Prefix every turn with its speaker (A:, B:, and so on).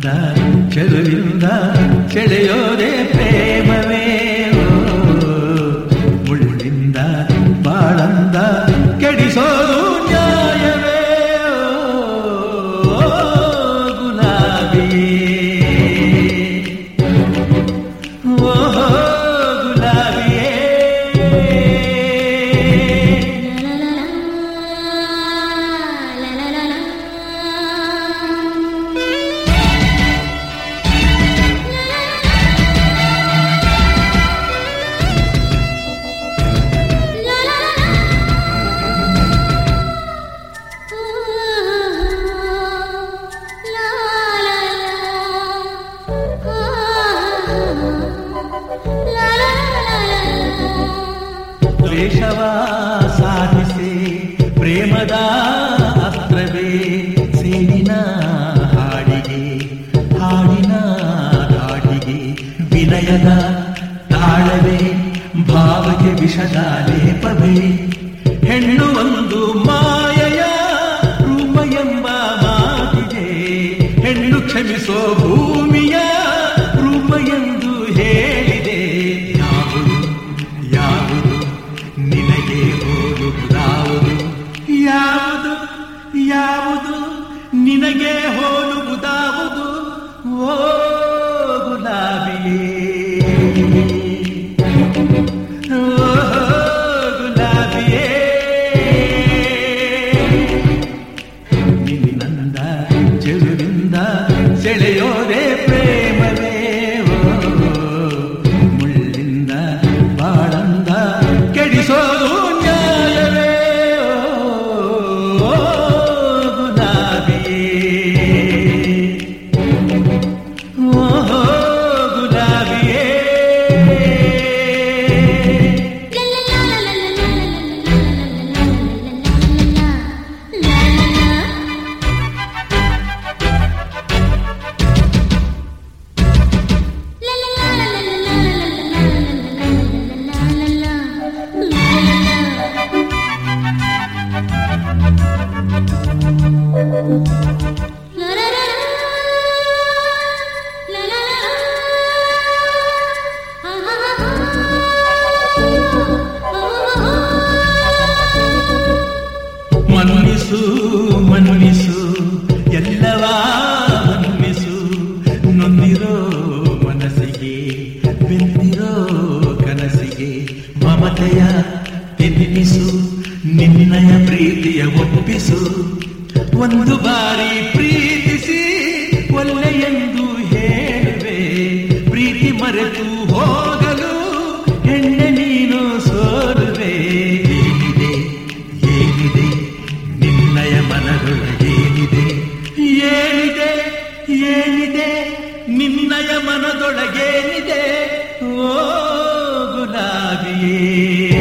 A: ಮುಳ್ಳಿಂದ ಚೆಲುವಿಂದ ಸೆಳೆಯೋದೆ ಪ್ರೇಮವೇ, ಮುಳ್ಳಿಂದ ಬಾಳಂದ ಕೆಡಿಸೋದು ನ್ಯಾಯವೇ, ಗುಲಾಬಿಯೇ ಓಹೋ ಗುಲಾಬಿಯೇ. ದ್ವೇಷವ ಸಾಧಿಸಿ ಪ್ರೇಮದ ಅಸ್ತ್ರವೇ ಸೇನಿನ ಹಾಡಿಗೆ, ಹಾಡಿನ ದಾಡಿಗೆ ವಿನಯದ ತಾಳವೇ ಭಾವಕ್ಕೆ ವಿಷದ ಲೇಪವೇ, ಹೆಣ್ಣು ಒಂದು ಮಾಯೆಯ ರೂಪ ಎಂಬ ಮಾತಿದೆ, ಹೆಣ್ಣು ಕ್ಷಮಿಸೋ ಭೂಮಿಯ ರೂಪ ಎಂದು ಹೇಳಿದೆ. ಯಾವುದು ಯಾವುದು ನಿನಗೆ ಹೋಲುವುದಾವುದು, ಯಾವುದು ಯಾವುದು ನಿನಗೆ ಹೋಲುವುದಾವುದು, ಓ ಗುಲಾಬಿಯೇ ಓ ಗುಲಾಬಿಯೇ. ನಿನ್ನಂದ ಚೆಲುವಿಂದ ಸೆಳೆಯೋದೆ ಪ್ರೇಮವೇ, ಮುಳ್ಳಿಂದ ಬಾಳಂದ ಕೆಡಿಸೋದು ನ್ಯಾಯವೇ, ಗುಲಾಬಿಯೇ ಓಹೋ ಗುಲಾಬಿಯೇ. ಮನ್ನಿಸು ಮನ್ನಿಸು ಎಲ್ಲವ ಮನ್ನಿಸು, ನೊಂದಿರೋ ಮನಸ್ಸಿಗೆ ಬೆಂದಿರೋ ಕನಸಿಗೆ ಮಮತೆಯ ತಿನ್ನಿಸು, ನಿನ್ನಯ ಪ್ರೀತಿಯ ಒಪ್ಪಿಸು. ಒಂದು ಬಾರಿ ಪ್ರೀತಿಸಿ ಒಳ್ಳೆಯೆಂದು ಹೇಳುವೆ, ಪ್ರೀತಿ ಮರೆತು ಹೋಗಲು ಹೆಣ್ಣೆ ನೀನು ಸೋಲುವೆ. ಏನಿದೆ ಏನಿದೆ ನಿನ್ನಯ ಮನದೊಳಗೇನಿದೆ, ಏನಿದೆ ಏನಿದೆ ನಿನ್ನಯ ಮನದೊಳಗೇನಿದೆ, ಓ ಗುಲಾಬಿಯೇ.